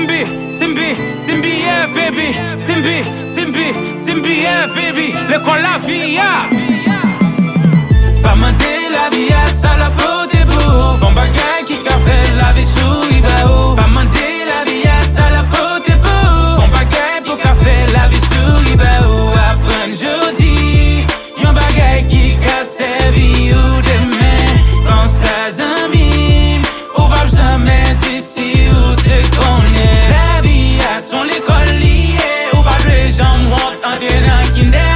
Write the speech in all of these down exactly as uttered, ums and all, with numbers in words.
Timbi, Timbi, Timbi, yeah, baby. Timbi, Timbi, Timbi, yeah, baby. L'école la vie, yeah. Pas mentir la vie, yeah, ça la porte et beau. Bon bagay qui qu'a fait la vie sous, il va où. Pas mentir la vie, yeah, ça la porte et beau. Bon bagay pour qu'a fait la vie sous, il va où. Apprendre jeudi, yon bagay qui qu'a servi ou demain. Quand ça zambim, ou va jamais d'ici ou te connaît. La vie a son l'école liée, ou va les gens montent en dénant qui n'est.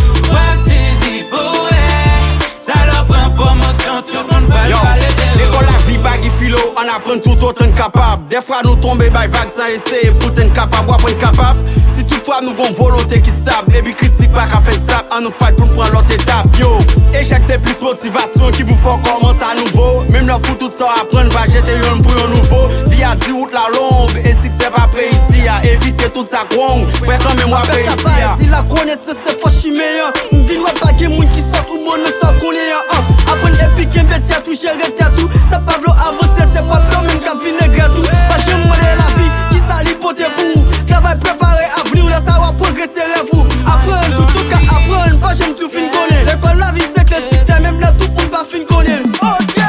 L'école la vie bagi philo, on apprend tout autant capable. Des fois nous tomber by vague sans essayer pour être capable ou apprendre capable. Si toutefois nous avons volonté qui stable, et puis critique pas qu'à faire stable, on nous fight pour prendre l'autre étape. Yo, échec c'est plus motivation qui vous fait commencer à nouveau. Même nous faut tout ça apprendre, va jeter un pour un nouveau. Vie à dix routes la longue, et si c'est pas prêt ici, à éviter tout ça gong. Frère quand même moi prêt ici. Si la connaissance c'est faux chiméen, une vie noire pas que moun qui sort ou bon ne sort qu'on est un. Apprendre et piquer, mettre tout, gérer tout. Ça pas v'lo avancer, c'est pas comme même qu'à vinaigre tout. Pas j'aime modèle la vie, qui s'allie pour te vous. Travail préparé, avenir, là ça va progresser vous. Apprendre tout, tout qu'à apprendre, pas j'aime tout fin connaître. L'école la vie c'est classique, c'est même là tout le monde pas fin connaître. Ok.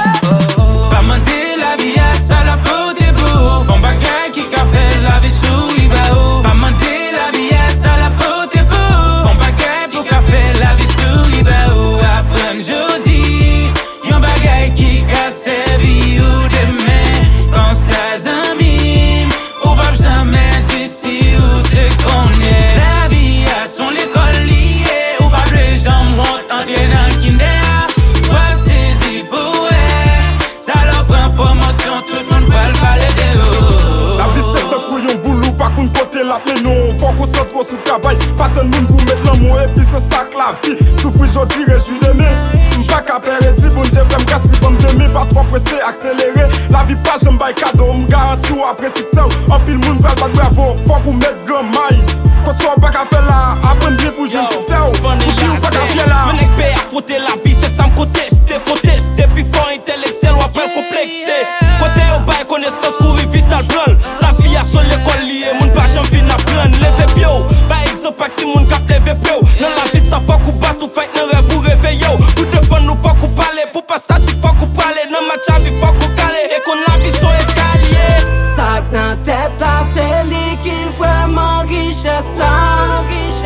Pas mentir la vie, ça la porte et beau. Bon bagay qui qu'a fait la vie sous, il va où. Pas mentir la vie, ça la porte et beau. Bon bagay pour qu'a fait la vie sous, il va où. Apprendre jeudi, yon bagay qui qu'a servi ou demain. Quand ça zambim, ou va jamais d'ici ou te connaît. La vie a son l'école liée, ou va les gens montent en dénant qui n'est. Toi saisi pour elle, ça leur prend promotion, tout le monde va le parler de haut. La vie c'est de couillon boulot, pas qu'on côté la paix non. Faut qu'on sorte pour ce travail, pas de monde pour mettre l'amour et puis c'est ça que la vie. Souffrir aujourd'hui, réjouis demain. Pas qu'à perdre, dis bon Dieu, j'aime casser bon demi, pas trop pressé, accélérer. La vie pas j'aime bail cadeau, m'garantis ou après succès. En pile monde va battre bravo, faut qu'on mette grand maille. Quand tu vas pas qu'à faire là, apprendre bien pour jouer le succès. Ou pas qu'à faire là. Mon expert à frotter la vie, c'est ça me contester, faut tester, puis fort intellectuel, ou après complexé. Côté au bail, connaissance, courir vite à le prendre. La vie a son l'école liée, mon pas j'en fin apprendre. Levé bio, par exemple, pas si mon cap levé bio. Dans la vie, ça faut qu'on batte ou fight, non rêve ou réveille. Pour défendre nous, faut qu'on parle, pour pas statique, faut qu'on parle. Dans ma chavi, faut qu'on cale, et qu'on la vie sur escalier. Sac dans tête là, c'est lui qui vraiment richesse là.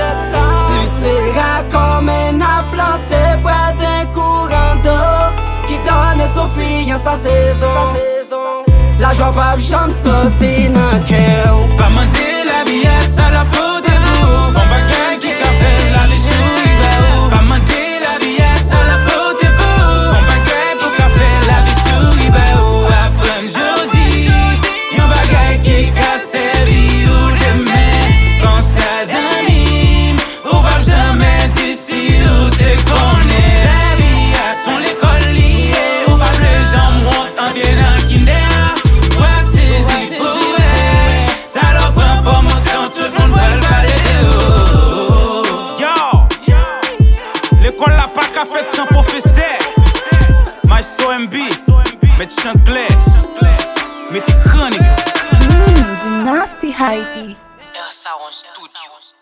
Tu seras comme un arbre planté près d'un courant d'eau qui donne son fruit en sa saison. La joie pas jamais sortir dans le cœur. Pas mentir la vie, ça la porte et beau. Bon bagay qui qu'a fait la vie sous, il va où. Pas mentir la vie, ça la porte et beau. Bon bagay pour qu'a fait la vie sous, il va où. Apprendre jeudi, yon bagay qui qu'a servi ou demain. Quand ça zambim, ou va jamais d'ici ou te connaît. La vie a son l'école liée, ou va les gens montent en dénant qui n'est. Tout le monde va le parler de haut. Yo, l'école n'a pas qu'à faire sans professeur. Maestro M B, met Chanclet, met tes chroniques. Mmm, nasty Heidi. Elsa on studio.